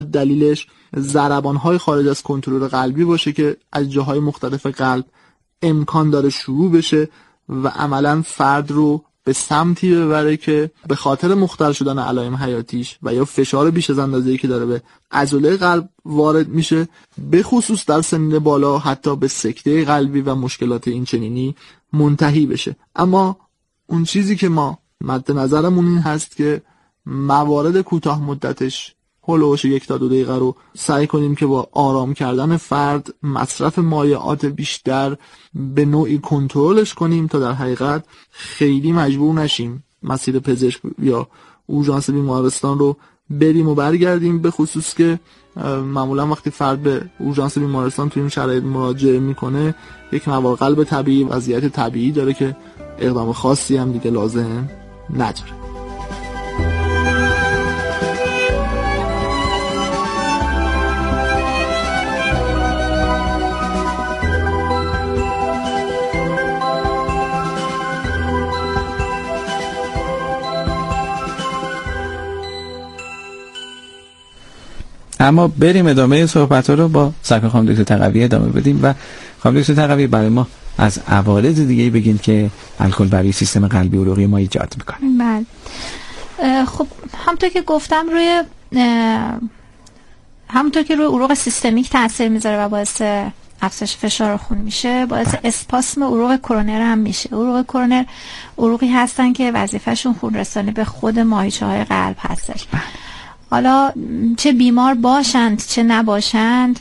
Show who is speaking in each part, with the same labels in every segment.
Speaker 1: دلیلش ضربان‌های خارج از کنترل قلبی باشه که از جاهای مختلف قلب امکان داره شروع بشه و عملاً فرد رو به سمتی ببره که به خاطر مختل شدن علائم حیاتیش و یا فشار بیش از اندازه‌ای که داره به عضله قلب وارد میشه، به خصوص در سنین بالا حتی به سکته قلبی و مشکلات این چنینی منتهی بشه. اما اون چیزی که ما مد نظرمون این هست که موارد کوتاه مدتش هولوش 1 تا 2 دقیقه رو سعی کنیم که با آرام کردن فرد، مصرف مایعات بیشتر به نوعی کنترلش کنیم تا در حقیقت خیلی مجبور نشیم مسیر پزشک یا اورژانس بیمارستان رو بریم و برگردیم، به خصوص که معمولا وقتی فرد به اورژانس بیمارستان توی این شرایط مراجعه میکنه یک نوار قلب طبیعی، وضعیت طبیعی داره که اقدام خاصی هم دیگه لازم نداره.
Speaker 2: اما بریم ادامه صحبت‌ها رو با سرکار خانم دکتر تقوی ادامه بدیم و خانم دکتر تقوی برای ما از عوارض دیگه‌ای بگین که الکل برای سیستم قلبی عروقی ما ایجاد میکنه.
Speaker 3: بله. خب همونطور که گفتم همونطور که روی عروق سیستمیک تاثیر میذاره و باعث افزایش فشار خون میشه، باعث اسپاسم عروق کرونر هم میشه. عروق کرونر عروقی هستن که وظیفه‌شون خون رسانی به خود ماهیچه‌های قلب هستش. حالا چه بیمار باشند چه نباشند،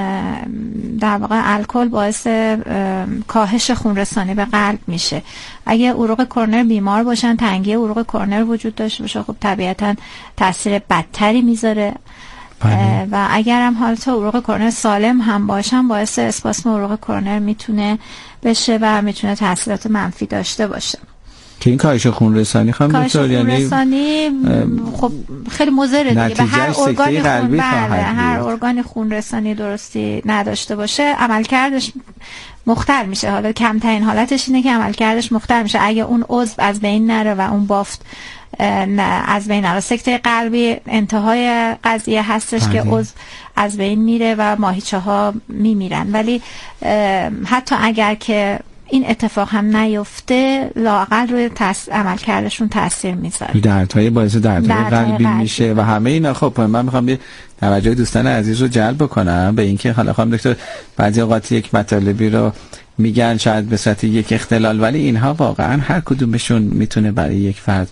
Speaker 3: در واقع الکل باعث کاهش خون رسانی به قلب میشه. اگه عروق کرونر بیمار باشن، تنگی عروق کرونر وجود داشته باشه، خب طبیعتا تاثیر بدتری میذاره. و اگر هم حالت عروق کرونر سالم هم باشن، باعث اسپاسم عروق کرونر میتونه بشه و میتونه تاثیرات منفی داشته باشه.
Speaker 2: که این کاهش خون رسانی خواهم دکتر، یعنی
Speaker 3: خب خیلی مضره دیگه. به هر ارگان
Speaker 2: قلبی
Speaker 3: هر ارگان خون رسانی درستی نداشته باشه عملکردش مختل میشه. حالا کمترین حالتش اینه که عملکردش مختل میشه اگه اون عضو از بین نره و اون بافت از بین نره. سکته قلبی انتهای قضیه هستش که عضو از بین میره و ماهیچه ها میمیرن، ولی حتی اگر که این اتفاق هم نیفته، لااقل روی عملکردشون تاثیر میذاره.
Speaker 2: دردهای باعث دردهای قلبی میشه و همه اینا. خب من میخوام یه توجه دوستان عزیز رو جلب بکنم به اینکه حالا خانم دکتر بعضی اوقات یک مطالبی رو میگن شاید به صورت یک اختلال، ولی اینها واقعا هر کدومشون میتونه برای یک فرد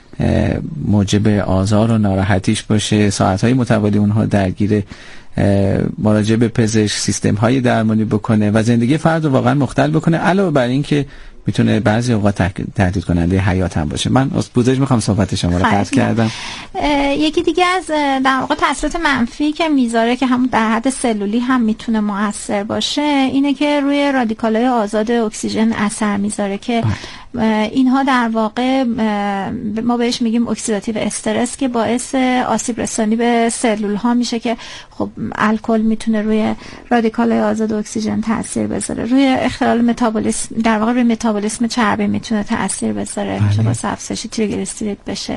Speaker 2: موجب آزار و ناراحتیش باشه، ساعتهای متوالی اونها درگیر مراجعه به پزشک، سیستم های درمانی بکنه و زندگی فرد رو واقعا مختل بکنه، علاوه بر این که میتونه بعضی اوقات تهدید کننده حیات هم باشه. من از پوزش میخوام صحبت شما رو قطع کردم.
Speaker 3: یکی دیگه از در واقع تاثیرات منفی که میذاره که همون در حد سلولی هم میتونه مؤثر باشه، اینه که روی رادیکال‌های آزاد اکسیژن اثر میذاره که اینها در واقع ما بهش میگیم اکسیداتیو استرس که باعث آسیب رسانی به سلول ها میشه که خب الکل میتونه روی رادیکال‌های آزاد اکسیژن تاثیر بذاره. روی اختلال متابولیسم، در واقع روی متابولیسم چربی میتونه تاثیر بذاره، میشه باعث افزایش تریگلیسیرید بشه.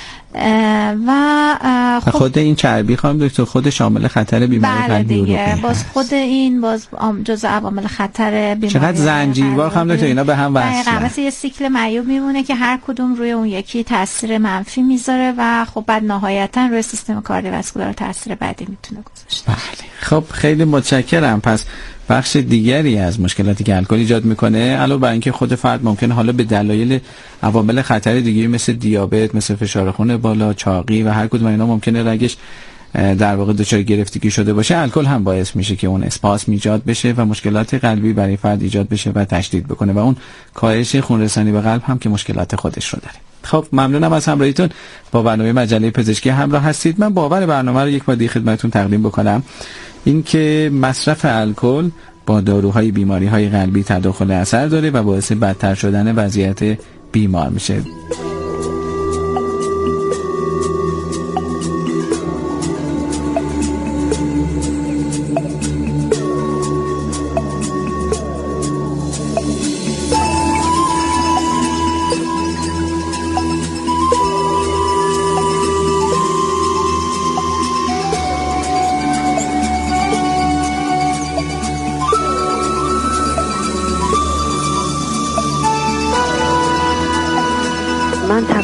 Speaker 3: و
Speaker 2: خود این چربی خانم دکتر خود شامل خطر بیماری قلبی عروقی
Speaker 3: باز خود این باز جزء عوامل خطر بیماری.
Speaker 2: چقدر زنجیروار خانم دکتر اینا به هم وصله.
Speaker 3: مثل یه سیکل معیوب میمونه که هر کدوم روی اون یکی تاثیر منفی میذاره و خب بعد نهایتا روی سیستم کاردیوواسکولار تاثیر بدی میتونه گذاشته.
Speaker 2: بله. خب خیلی متشکرم. پس بخش دیگری از مشکلاتی که الکل ایجاد میکنه، علاوه بر اینکه خود فرد ممکنه حالا به دلایل عوامل خطر دیگه مثل دیابت، مثل فشار خون بالا، چاقی و هر کدوم اینا ممکنه رگش در واقع دچار گرفتگی شده باشه، الکل هم باعث میشه که اون اسپاسم ایجاد بشه و مشکلات قلبی برای فرد ایجاد بشه و تشدید بکنه و اون کاهش خون رسانی به قلب هم که مشکلات خودش رو داره. خب ممنونم از همراهیتون با برنامه مجله پزشکی همراه هستید. من باور برنامه رو یک بار دیگه خدمتتون تقدیم بکنم، اینکه مصرف الکل با داروهای بیماری‌های قلبی تداخل اثر داره و باعث بدتر شدن وضعیت بیمار میشه.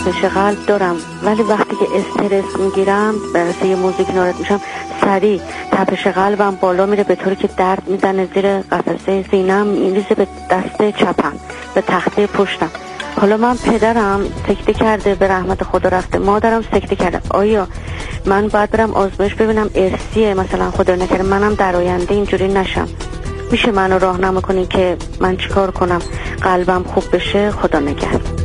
Speaker 4: تپش قلب دارم، ولی وقتی که استرس میگیرم برای یه موزیک نارد میشم سریع تپش قلبم بالا میره، به طوری که درد میزنه زیر قفسه سینم، میریزه به دست چپم، به تخته پشتم. حالا من پدرم سکته کرده، به رحمت خدا رفته، مادرم سکته کرده. آیا من باید برم آزمایش ببینم ارثیه مثلا، خدا نکنه منم در آینده اینجوری نشم؟ میشه منو راهنما کنین که من چیکار کنم قلبم خوب بشه؟ خدا نگهدار.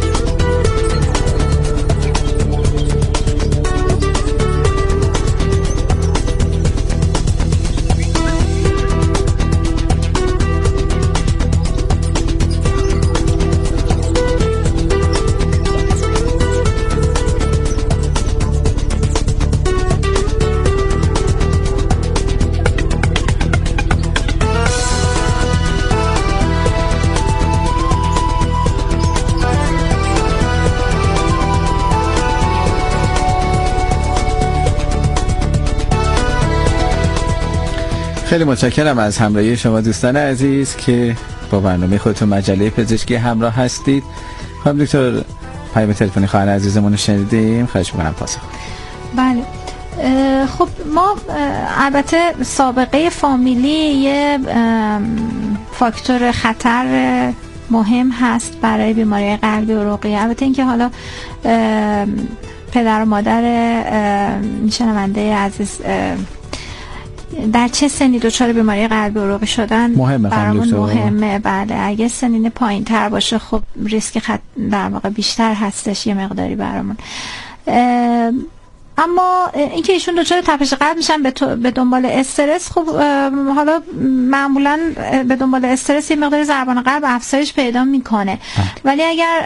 Speaker 2: خیلی متشکرم از همراهی شما دوستان عزیز که با برنامه خودتون مجله پزشکی همراه هستید. خانم دکتر پیام تلفنی خواهر عزیزمون رو شنیدیم، خواهش می‌کنم پاسخ.
Speaker 3: بله خب ما البته سابقه فامیلی یه فاکتور خطر مهم هست برای بیماری قلبی عروقی. البته اینکه حالا پدر و مادر شنونده عزیز در چه سنی دچار بیماری قلبی عروقی شدن برامون مهمه. بله اگه سنین پایین تر باشه خب ریسک در واقع بیشتر هستش یه مقداری برامون. اما اینکه ایشون دچار تپش قلب میشن به دنبال استرس، خب حالا معمولا به دنبال استرس یه مقدار ضربان قلب افزایش پیدا میکنه، ولی اگر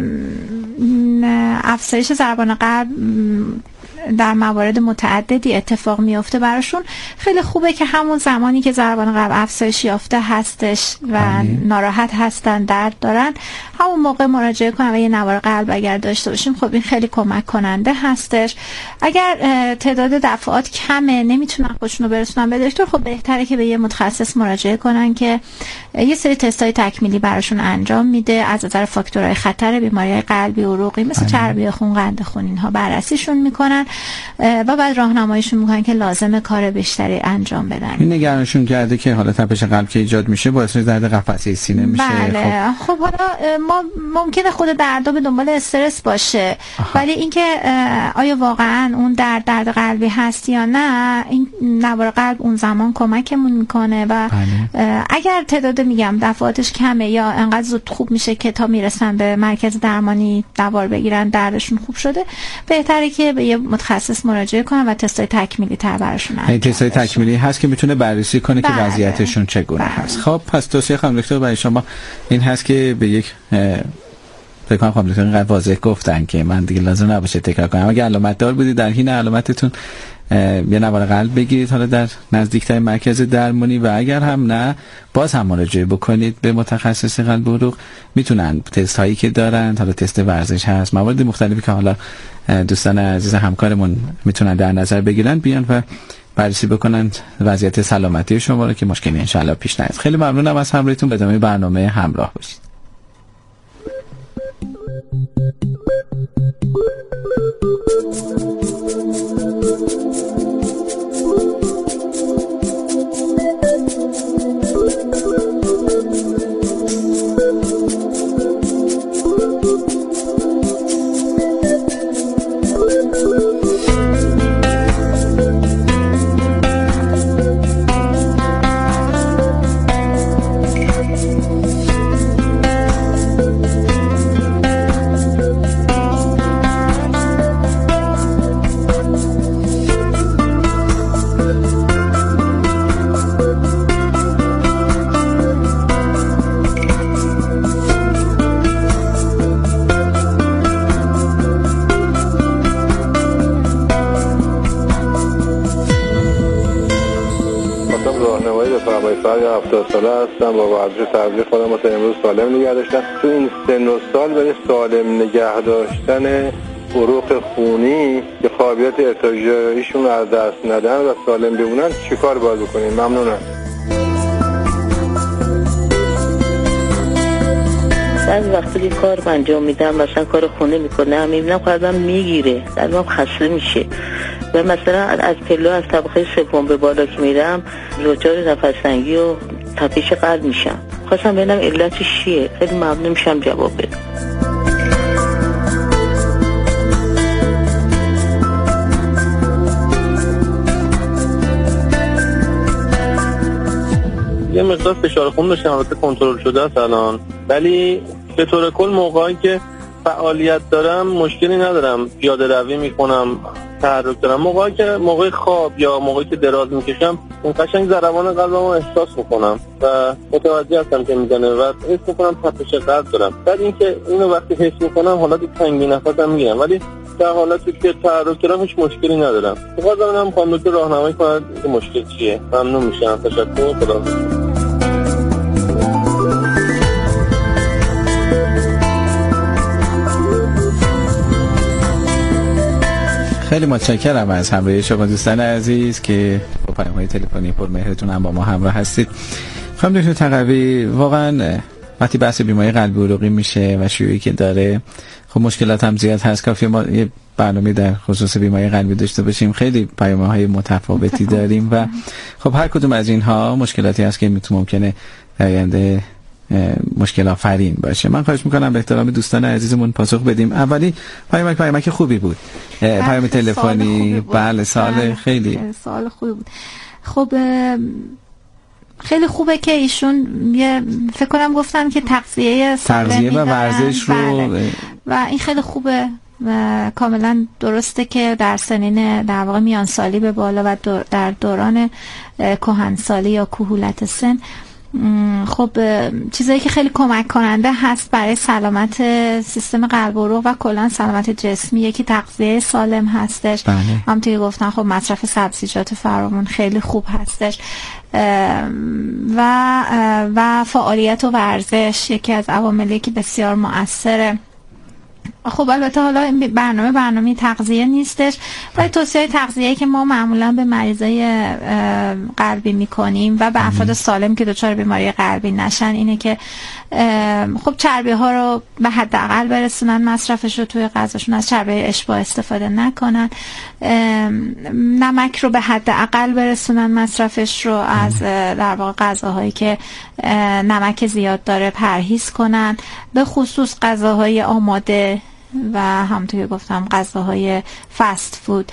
Speaker 3: افزایش ضربان قلب در موارد متعددی اتفاق میفته براشون، خیلی خوبه که همون زمانی که ضربان قلب افزایش یافته هستش و ناراحت هستن، درد دارن، همون موقع مراجعه کنن و یه نوار قلب اگر داشته باشیم خب این خیلی کمک کننده هستش. اگر تعداد دفعات کمه، نمیتونن خودشونو برسونن به دکتر، خب بهتره که به یه متخصص مراجعه کنن که یه سری تستای تکمیلی براشون انجام میده، از نظر فاکتورهای خطر بیماری قلبی عروقی مثل چربی خون، قند خون، اینها بررسیشون میکنن و بعد راهنماییشون میکنن که لازم کار بیشتری انجام بدن.
Speaker 2: این نگرانشون کرده که حالا تپش قلب که ایجاد میشه باعث درد قفسه سینه میشه.
Speaker 3: بله خب حالا ما ممکنه خود دردا به دنبال استرس باشه، ولی اینکه آیا واقعا اون درد قلبی هست یا نه، این نوار قلب اون زمان کمکمون میکنه و اگر تعداد میگم دفعاتش کمه یا انقدر زود خوب میشه که تا میرسن به مرکز درمانی نوار بگیرن دردشون خوب شده، بهتره که به یه متخصص مراجعه کنن و تستای تکمیلی تر براشون انجام بدن. تستای
Speaker 2: تکمیلی هست که میتونه بررسی کنه که وضعیتشون چگونه هست. خب پس توصیه خانم دکتر برای شما این هست که به یک فکر کنم خانم دکتر اینقدر واضح گفتن که من دیگه لازم نباشه تکرار کنم. اگه علامت دار بودید در حین علامتتون یه نوار قلب بگیرید حالا در نزدیکترین مرکز درمانی، و اگر هم نه باز هم مراجعه بکنید به متخصص قلب و عروق. میتونن تست هایی که دارن، حالا تست ورزش هست، موارد مختلفی که حالا دوستان عزیز همکارمون میتونن در نظر بگیرن، بیان و بررسی بکنن وضعیت سلامتی شما رو که مشکلی ان شاءالله پیش نیاد. خیلی ممنونم از همراهیتون، به ادامه برنامه همراه باشید.
Speaker 5: سال 70 ساله هستم، با ورزش تغذیه خودم رو تا امروز سالم نگه داشتم. تو این سن و سال برای سالم نگه داشتن عروق خونی که قابلیت ارتجاعیشون رو از دست ندن و سالم بمونن چیکار باید بکنیم؟ ممنونم.
Speaker 6: بعضی وقتا که کار انجام میدم، مثلا کار خونه میکنم، میبینم قلبم میگیره، قلبم خسته میشه و مثلا از پله از طبقه سوم به بالا که میرم دچار نفس‌تنگی و تپش قلب میشم. خواستم ببینم علتش چیه. خیلی ممنون میشم جواب بدید.
Speaker 5: یه مقدار فشار خون داشتم، البته کنترل شده است الان، ولی به طور کل موقعی که فعالیت دارم مشکلی ندارم، پیاده روی میکنم، تحرک دارم. موقعی که موقع خواب یا موقعی که دراز میکشم قشنگ ضربان قلبمو احساس میکنم و متوجه هستم که میزنه و حس میکنم تپش قلب دارم. بعد اینکه اینو وقتی حس میکنم حالت تنگی نفسم میگیرم، ولی در حالتی که تحرک دارم هیچ مشکلی ندارم. بازم خانم دکتر راهنمایی کنن که مشکل چیه. ممنون میشم. تشکر. خدا.
Speaker 2: خیلی متشکرم از همراهی شما دوستان عزیز که با پیام‌های تلفنی پرمهرتون هم با ما همراه هستید. خانم دکتر تقوی، واقعا وقتی بحث بیماری قلبی عروقی میشه و شیوعی که داره، خب مشکلات هم زیاد هست. کافیه ما یه برنامه در خصوص بیماری قلبی داشته باشیم. خیلی پیام‌های متفاوتی داریم و خب هر کدوم از اینها مشکلاتی هست که ممکنه در آینده مشکل آفرین باشه. من خواهش میکنم به احترام دوستان عزیزمون پاسخ بدیم. اولی پیامک خوبی بود، پیام تلفنی. بله سوال خیلی
Speaker 3: سوال خوبی بود. خب خیلی خوبه که ایشون فکر کنم گفتن که تغذیه
Speaker 2: و ورزش رو
Speaker 3: و این خیلی خوبه و کاملا درسته که در سنین در واقع میانسالی به بالا و در دوران کهنسالی یا کهولت سن خب چیزایی که خیلی کمک کننده هست برای سلامت سیستم قلب و عروق و کلا سلامت جسمی، یکی تغذیه سالم هستش. همونطور که گفتن خب مصرف سبزیجات فراوان خیلی خوب هستش و فعالیت و ورزش یکی از عواملی که بسیار مؤثره. خب البته حالا این برنامه تغذیه نیستش، ولی توصیه تغذیه که ما معمولا به مریضای قلبی میکنیم و به افراد سالم که دچار بیماری قلبی نشن اینه که خب چربی ها رو به حداقل برسونن، مصرفش رو توی غذاشون از چربی اشباع استفاده نکنن، نمک رو به حداقل برسونن مصرفش رو از در واقع غذاهایی که نمک زیاد داره پرهیز کنن، به خصوص غذاهای آماده و همونطور که گفتم غذاهای فست فود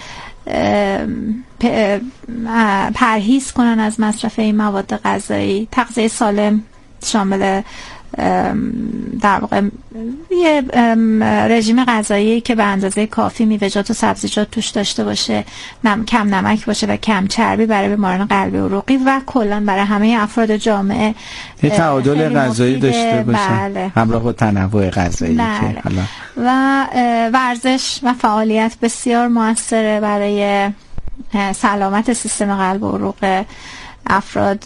Speaker 3: پرهیز کنن از مصرف این مواد غذایی. تغذیه سالم شامل در واقع یه رژیم غذایی که به اندازه کافی میوه‌جات و سبزیجات توش داشته باشه، کم نمک باشه و کم چربی برای بیماران قلبی عروقی و کلا برای همه افراد جامعه
Speaker 2: یه تعادل غذایی داشته باشه.
Speaker 3: بله.
Speaker 2: همراه با تنوع غذایی.
Speaker 3: بله.
Speaker 2: که حالا
Speaker 3: و ورزش و فعالیت بسیار موثره برای سلامت سیستم قلب و عروق افراد،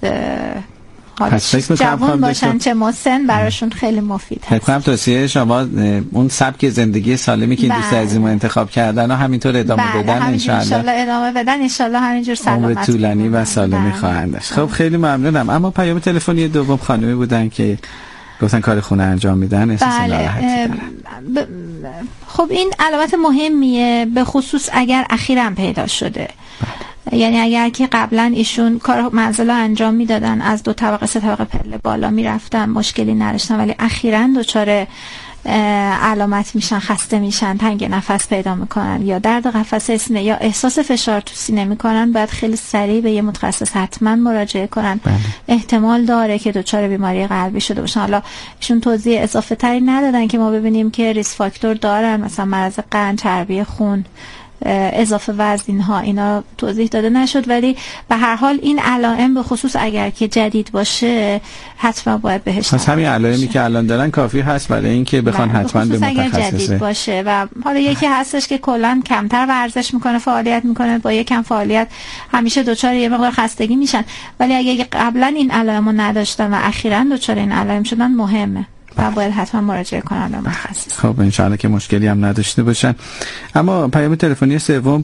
Speaker 3: جوان باشن چه مسن، براشون خیلی مفید هست.
Speaker 2: فکر کنم توصیه شما اون سبک زندگی سالمی که دوست عزیزمون انتخاب کردن و همینطور ادامه بدن انشالله
Speaker 3: ادامه بدن انشالله همینجور سلامت
Speaker 2: عمر طولانی و سالمی خواهند داشت. خب خیلی ممنونم. اما پیام تلفنی دوم خانمی بودن که گفتن کار خونه انجام میدن، احساس ناراحتی دارن.
Speaker 3: خب این علامت مهمیه، به خصوص اگر اخیراً پیدا شده. یعنی اگر که قبلا ایشون کار منزل انجام میدادن، از 2 طبقه 3 طبقه پله بالا میرفتن، مشکلی نداشتن، ولی اخیراً دچار علامت میشن، خسته میشن، تنگ نفس پیدا میکنن یا درد قفسه سینه یا احساس فشار تو سینه میکنن، باید خیلی سریع به یه متخصص حتما مراجعه کنن. احتمال داره که دچار بیماری قلبی شده باشن. حالا ایشون توضیح اضافه تری ندادن که ما ببینیم که ریسک فاکتور دارن، مثلا مرض قند، چربی خون، اضافه وزن ها، اینا توضیح داده نشد، ولی به هر حال این علائم به خصوص اگر که جدید باشه حتما باید بهش
Speaker 2: پس همین علائمی که الان دارن کافی هست برای اینکه بخوان حتما به متخصص
Speaker 3: جدید باشه. و حالا یکی هستش که کلا کمتر ورزش میکنه، فعالیت میکنه، با یکم فعالیت همیشه دچار یه مقدار خستگی میشن، ولی اگه قبلا این علائمو نداشتن و اخیراً دچار این علائم شدن مهمه و باید حتما مراجعه کنن به متخصص.
Speaker 2: خب انشاءالله که مشکلی هم نداشته باشن. اما پیام تلفنی سوم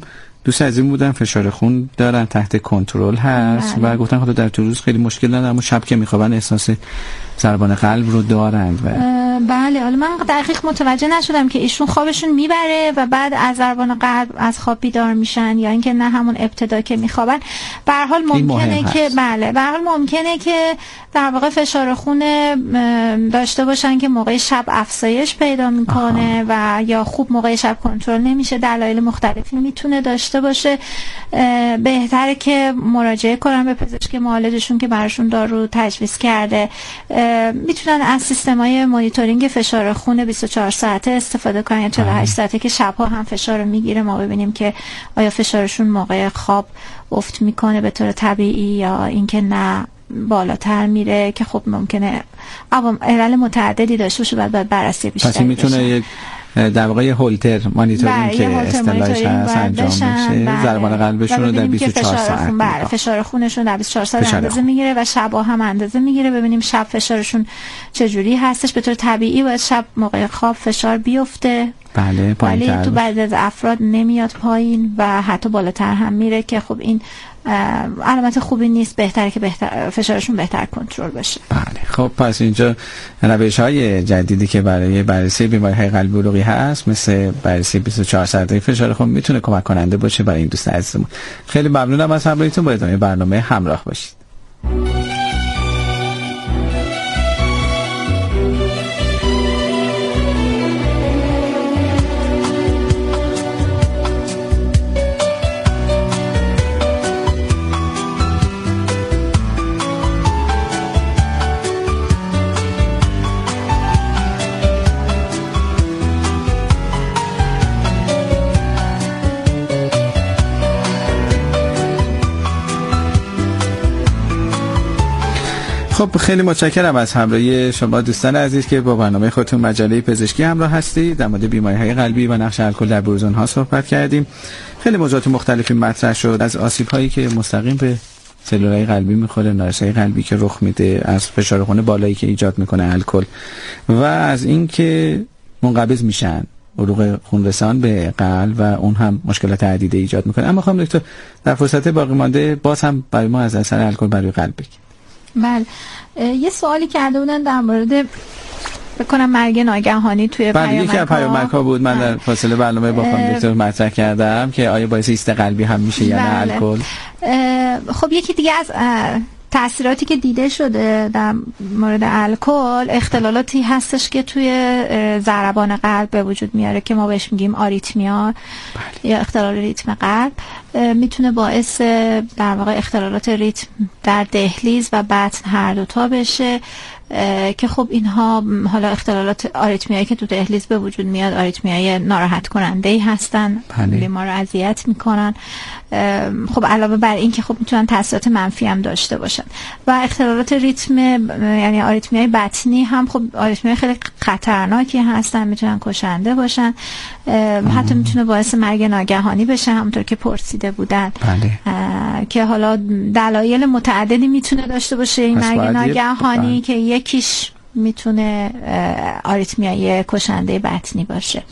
Speaker 2: دوست عزیزم بودن فشار خون دارن، تحت کنترل هست و گفتن خدا در طول روز خیلی مشکل ندارن، اما شب که میخوابن احساس ضربان قلب رو دارند.
Speaker 3: بله، حالا من دقیق متوجه نشدم که ایشون خوابشون میبره و بعد از ضربان قلب از خواب بیدار میشن یا اینکه نه همون ابتدا که میخوابن. به هر حال ممکنه که بله، به هر حال ممکنه که در واقع فشار خون داشته باشن که موقع شب افزایش پیدا میکنه و یا خوب موقع شب کنترل نمیشه. دلایل مختلفی میتونه داشته باشه. بهتره که مراجعه کنن به پزشک معالجشون که براشون دارو تجویز کرده. میتونن از سیستم‌های مانیتورینگ فشار خون 24 ساعته استفاده کنن یا 48 ساعته که شب‌ها هم فشار رو میگیره، ما ببینیم که آیا فشارشون موقع خواب افت میکنه به طور طبیعی یا اینکه نه بالاتر میره، که خب ممکنه علل متعددی داشته باشه، بعد بررسی بیشتر
Speaker 2: پس میتونه یک در واقع هولتر مانیتورینگ که اصطلاحش هست انجام بشه، ضربان قلبشون رو در 24 ساعت
Speaker 3: فشار خونشون در 24 ساعت اندازه میگیره و شبا هم اندازه میگیره، ببینیم شب فشارشون چجوری هستش. به طور طبیعی باید شب موقع خواب فشار بیفته،
Speaker 2: بله،
Speaker 3: ولی تو بعضی از افراد نمیاد پایین و حتی بالاتر هم میره که خب این علامت خوبی نیست. بهتره که فشارشون بهتر کنترل بشه.
Speaker 2: بله، خب پس اینجا روش‌های جدیدی که برای بررسی بیماری‌های قلبی عروقی هست، مثل بررسی 24 ساعته فشار خون، میتونه کمک کننده باشه برای این دوست عزیزمون. خیلی ممنونم از همراهیتون. با ادامه برنامه همراه باشید. خب خیلی متشکرم از همراهی شما دوستان عزیز که با برنامه خودتون مجله پزشکی همراه هستید. در مورد بیماری‌های قلبی و نقش الکل در بروز آنها صحبت کردیم. خیلی موضوعات مختلفی مطرح شد، از آسیب‌هایی که مستقیم به سلولای قلبی می‌خوره، نارسایی قلبی که رخ میده، از فشار خون بالایی که ایجاد میکنه الکل، و از اینکه منقبض میشن عروق خونرسان به قلب و اون هم مشکلات عدیده ایجاد میکنه. اما خانم دکتر در فرصت باقی مانده باز هم برای ما از اثر الکل بر روی قلب بگید.
Speaker 3: بله، یه سوالی کرده بودن در مورد بکنم مرگ ناگهانی توی پیامک
Speaker 2: یکی از پیامک‌ها بود. من در فاصله برنامه با خانم دکتر مطرح کردم که آیا باعث ایست قلبی هم میشه یا نه الکل.
Speaker 3: خب یکی دیگه از تأثیراتی که دیده شده در مورد الکل اختلالاتی هستش که توی ضربان قلب به وجود میاره که ما بهش میگیم آریتمیا یا اختلال ریتم قلب. میتونه باعث در واقع اختلالات ریتم در دهلیز و بطن هر دوتا بشه که خب اینها حالا اختلالات آریتمیایی که تو دهلیز به وجود میاد آریتمیای ناراحت کننده ای هستن، بیمار رو اذیت میکنن. خب علاوه بر این که خب میتونن تاثیرات منفی هم داشته باشن. و اختلالات ریتم یعنی آریتمیای بطنی هم خب آریتمیای خیلی خطرناکی هستن، میتونن کشنده باشن، حتی میتونه باعث مرگ ناگهانی بشه همونطور که پرسیده بودن. که حالا دلایل متعددی میتونه داشته باشه این مرگ ناگهانی که یکیش میتونه آریتمیای کشنده بطنی باشه.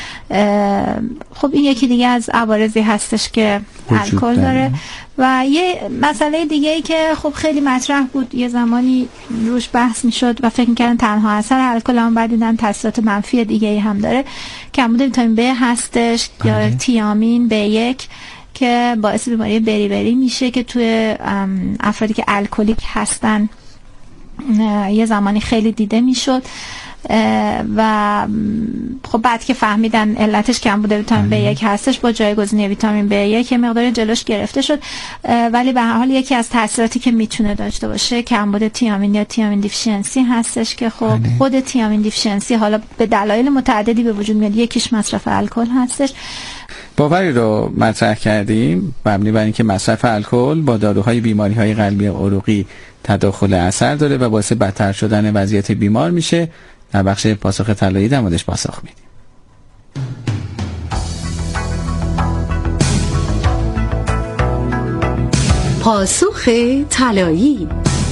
Speaker 3: خب این یکی دیگه از عوارضی هستش که الکل داره. و یه مسئله دیگه ای که خب خیلی مطرح بود، یه زمانی روش بحث میشد و فکر میکردن تنها اثر الکل، هم بعد دیدن تاثیرات منفی دیگه ای هم داره. کمبود ویتامین B هستش یا تیامین B1 که باعث بیماری بری میشه که توی افرادی که الکلیک هستن یه زمانی خیلی دیده میشد و خب بعد که فهمیدن علتش کمبود ویتامین B1 هستش با جایگزینی ویتامین B1 مقدار جلوش گرفته شد. ولی به هر حال یکی از تاثیراتی که میتونه داشته باشه کمبود تیامین یا تیامین دیفیشنسی هستش که خب خود تیامین دیفیشنسی حالا به دلایل متعددی به وجود میاد، یکیش مصرف الکل هستش.
Speaker 2: باوری رو مطرح کردیم مبنی بر اینکه مصرف الکل با داروهای بیماری‌های قلبی عروقی تداخل اثر داره و باعث بدتر شدن وضعیت بیمار میشه. در بخش پاسخ طلایی در موردش پاسخ میدیم.
Speaker 7: پاسخ طلایی.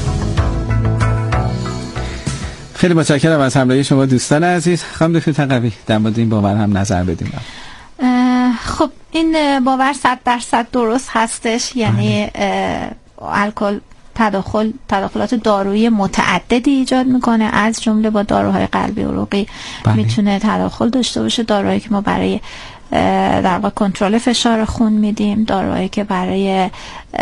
Speaker 2: خیلی متشکرم از همراهی شما دوستان عزیز. خانم دکتر تقوی در مورد این باور هم نظر بدیم.
Speaker 3: خب این باور 100% درست هستش. یعنی الکل تداخلات دارویی متعددی ایجاد میکنه، از جمله با داروهای قلبی عروقی میتونه تداخل داشته باشه. داروهایی که ما برای در واقع کنترل فشار خون میدیم، داروهایی که برای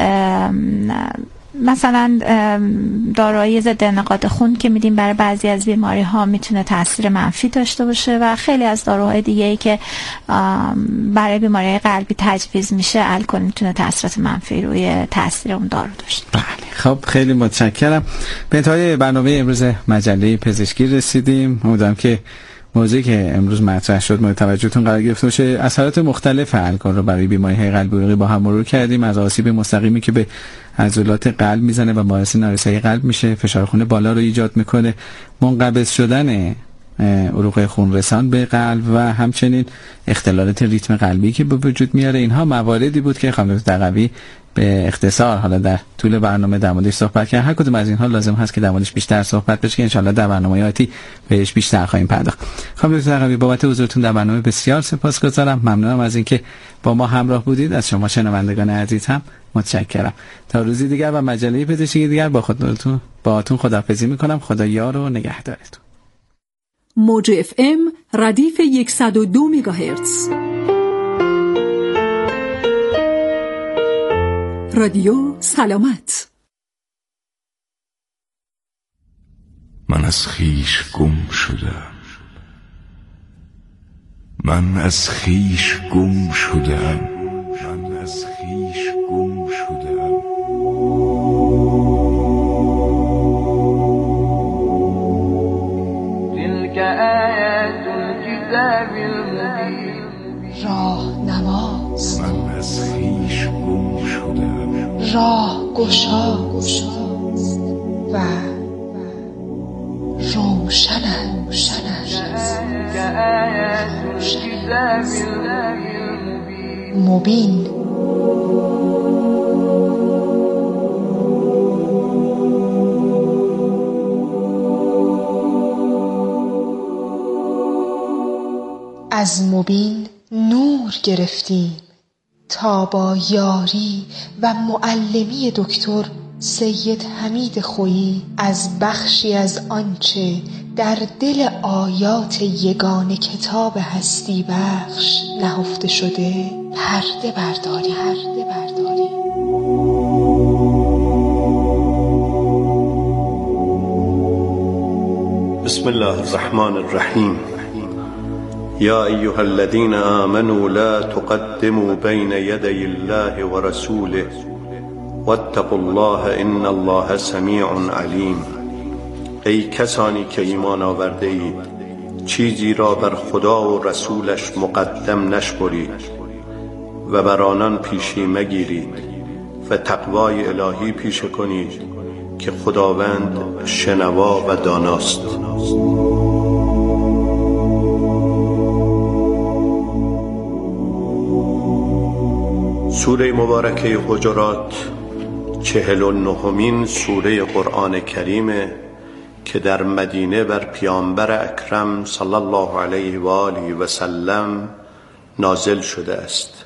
Speaker 3: مثلا داروهای ضد انعقاد خون که میدیم برای بعضی از بیماری ها میتونه تاثیر منفی داشته باشه و خیلی از داروهای دیگه‌ای که برای بیماری قلبی تجویز میشه الکل میتونه تاثیرات منفی روی تاثیر اون دارو داشته.
Speaker 2: بله، خب خیلی متشکرم. به انتهای برنامه امروز مجله پزشکی رسیدیم. امیدوارم که موضوعی که امروز مطرح شد مورد توجهتون قرار گرفته باشه. اثرات مختلف الکل رو برای بیماری‌های قلبی عروقی با هم مرور کردیم، از آسیب مستقیمی که به عضلات قلب میزنه و باعث نارسایی قلب میشه، فشار خون بالا رو ایجاد میکنه، منقبض شدن عروق خون رسان به قلب و همچنین اختلالات ریتم قلبی که به وجود میاره. اینها مواردی بود که خانم دکتر دقوی به اختصار حالا در طول برنامه در موردش صحبت کردن. هر کدوم از اینها لازم هست که در موردش بیشتر صحبت بشه که ان شاءالله در برنامه آتی بهش بیشتر خواهیم پرداخت. خانم دکتر دقوی بابت حضورتون در برنامه بسیار سپاسگزارم. ممنونم از اینکه با ما همراه بودید. از شما شنوندگان عزیز هم متشکرم. تا روزی دیگر و مجله پزشکی دیگر باهاتون خداحافظی میکنم. خدا یار و نگهدارتون.
Speaker 7: موج اف ام ردیف 102 مگاهرتز، رادیو سلامت.
Speaker 8: من از خویش گم شدم، من از خویش گم شدم، من از خویش گم شدم.
Speaker 9: تلك آیات الكتاب المبین،
Speaker 10: راه نماز.
Speaker 8: من از خویش گم شدم،
Speaker 10: راه گشاست و روشن است. مبین. از مبین نور گرفتیم تا با یاری و معلمی دکتر سید حمید خویی از بخشی از آنچه در دل آیات یگان کتاب هستی بخش نهفته شده پرده برداری.
Speaker 11: بسم الله الرحمن الرحیم. یا ایها الذین آمنوا لا تقدموا بین یدی الله و رسوله واتقوا الله ان الله سمیع علیم. ای کسانی که ایمان آورده اید، چیزی را بر خدا و رسولش مقدم نشمرید و بر آنان پیشی مگیرید و تقوای الهی پیشه کنید که خداوند شنوا و داناست. سوره مبارکه حجرات 49مین سوره قرآن کریمه که در مدینه بر پیامبر اکرم صلی الله علیه و آله و سلم نازل شده است.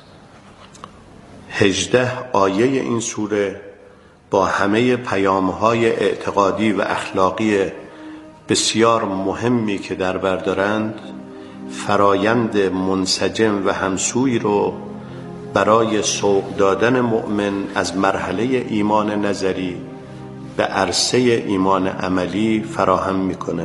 Speaker 11: 18 آیه این سوره با همه پیام‌های اعتقادی و اخلاقی بسیار مهمی که در بر دارند، فرایند منسجم و همسوی رو برای سوق دادن مؤمن از مرحله ایمان نظری به عرصه ایمان عملی فراهم میکنه.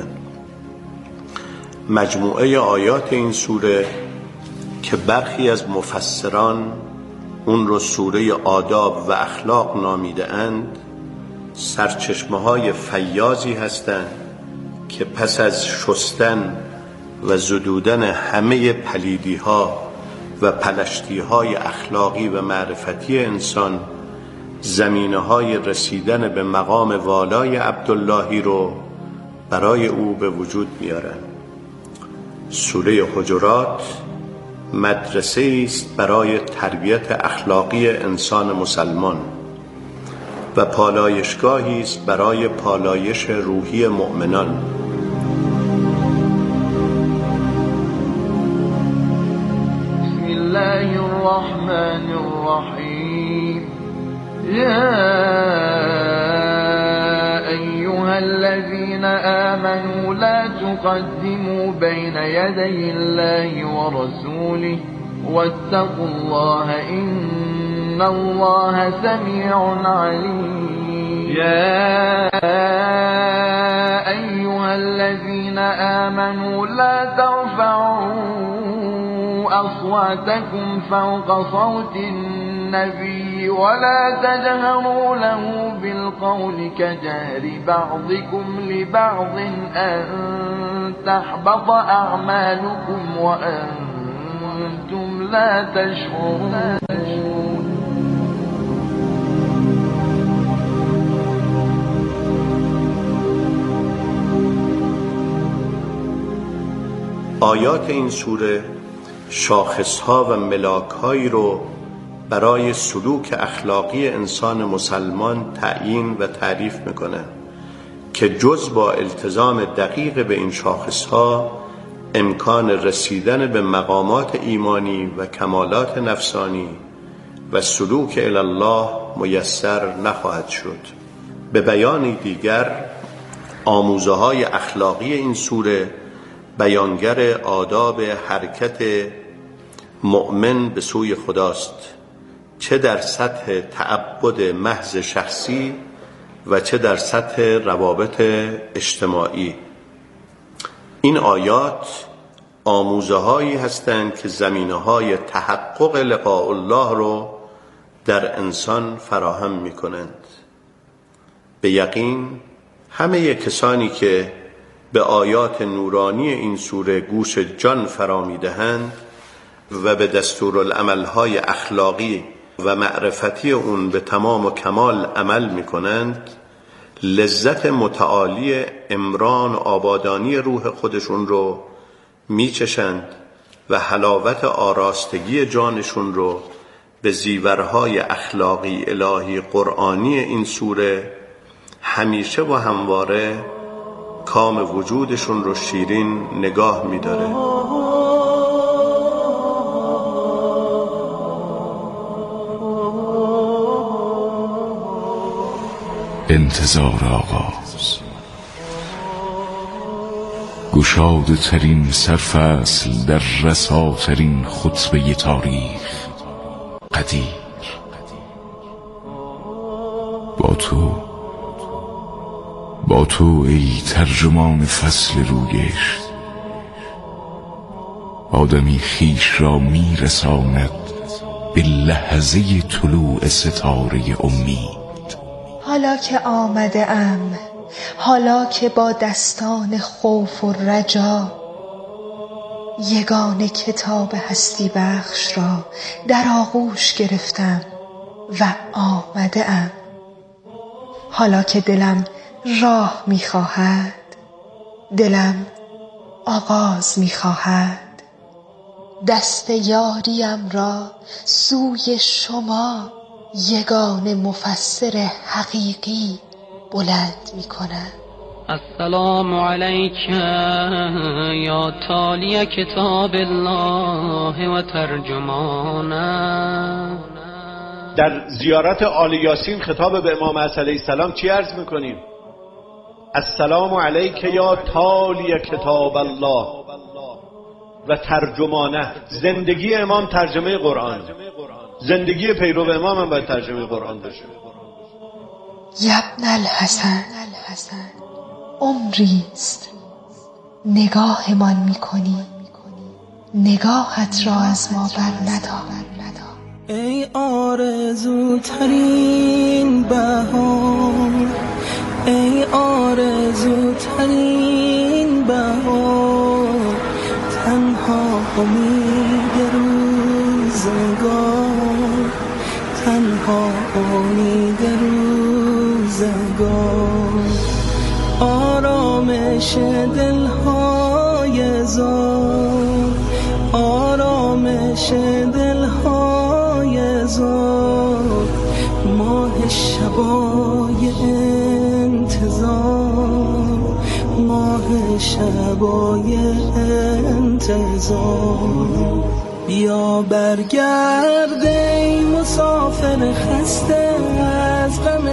Speaker 11: مجموعه آیات این سوره که برخی از مفسران اون رو سوره آداب و اخلاق نامیده اند، سرچشمه های فیاضی هستند که پس از شستن و زدودن همه پلیدی ها و پلشتی های اخلاقی و معرفتی انسان، زمینه های رسیدن به مقام والای عبداللهی رو برای او به وجود میارن. سوره حجرات مدرسه است برای تربیت اخلاقی انسان مسلمان و پالایشگاهی است برای پالایش روحی مؤمنان.
Speaker 9: بسم الله الرحمن تقدموا بين يدي الله ورسوله واتقوا الله إن الله سميع عليم. يا أيها الذين آمنوا لا ترفعوا أصواتكم فوق صوت النبي ولا تجهروا له بالقول كجهر بعضكم لبعض أن تحبط أعمالكم وأنتم لا تشعرون.
Speaker 11: آیات این سوره شاخصها و ملاک‌هایی رو برای سلوک اخلاقی انسان مسلمان تعیین و تعریف میکنه که جز با التزام دقیق به این شاخصها امکان رسیدن به مقامات ایمانی و کمالات نفسانی و سلوک الی الله میسر نخواهد شد. به بیان دیگر، آموزه‌های اخلاقی این سوره بیانگر آداب حرکت مؤمن به سوی خداست، چه در سطح تعبد محض شخصی و چه در سطح روابط اجتماعی. این آیات آموزه‌هایی هستند که زمینه‌های تحقق لقاء الله رو در انسان فراهم می‌کنند. به یقین همه کسانی که به آیات نورانی این سوره گوش جان فرا می‌دهند و به دستورالعمل‌های اخلاقی و معرفتی اون به تمام و کمال عمل می‌کنند، لذت متعالی عمران و آبادانی روح خودشون رو میچشند و حلاوت آراستگی جانشون رو به زیورهای اخلاقی الهی قرآنی این سوره همیشه و همواره کام وجودشون رو شیرین نگاه می‌داره.
Speaker 8: انتظار آغاز، گشاده ترین سرفصل در رساترین خطبه تاریخ قدیر. با تو ای ترجمان فصل رویش، آدمی خیش را میرساند به لحظه طلوع ستاره امید.
Speaker 10: حالا که آمده ام، حالا که با دستان خوف و رجا یگانه کتاب هستی بخش را در آغوش گرفتم و آمده ام، حالا که دلم راه می‌خواهد، دلم آغاز می‌خواهد، دست یاریم را سوی شما یگانه مفسر حقیقی بلند می‌کنم.
Speaker 12: السلام علیک یا تالی کتاب الله و ترجمانه.
Speaker 11: در زیارت آل یاسین خطاب به امام عصر علیه السلام چی عرض میکنیم؟ السلام علیک یا تالی کتاب الله و ترجمانه. زندگی امام ترجمه قرآن، زندگی پیرو امام هم باید ترجمه قرآن باشه.
Speaker 10: یبن الحسن، عمریست نگاهمان میکنی، نگاهت را از ما بر ندار.
Speaker 13: ای آرزوترین بهار، ای آرزوترین بهار، تنها امید روزگار، تنها امید روزگار، آرامش دلهای زار، آرامش دلهای زار، ماه شبای انتظار، ماه شبای انتظار. بیا برگرد ای مسافر خسته از غم